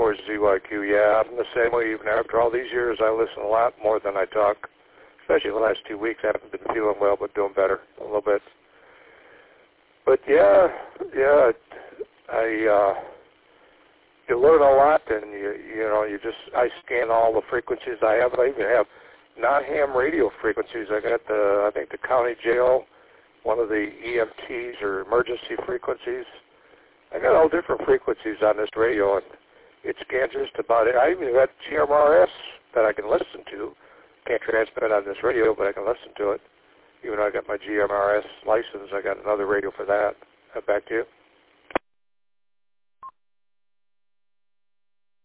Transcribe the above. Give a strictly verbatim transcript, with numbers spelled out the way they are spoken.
for Z Y Q. Yeah, I'm the same way. Even after all these years, I listen a lot more than I talk, especially the last two weeks. I haven't been feeling well, but doing better a little bit. But yeah, yeah, I, uh, you learn a lot, and you, you know, you just, I scan all the frequencies I have. I even have non-ham radio frequencies. I got the, I think the county jail, one of the E M Ts or emergency frequencies. I got all different frequencies on this radio, and it scans just about it. I even got G M R S that I can listen to. Can't transmit on this radio, but I can listen to it. Even though I got my G M R S license, I got another radio for that. Uh, back to you.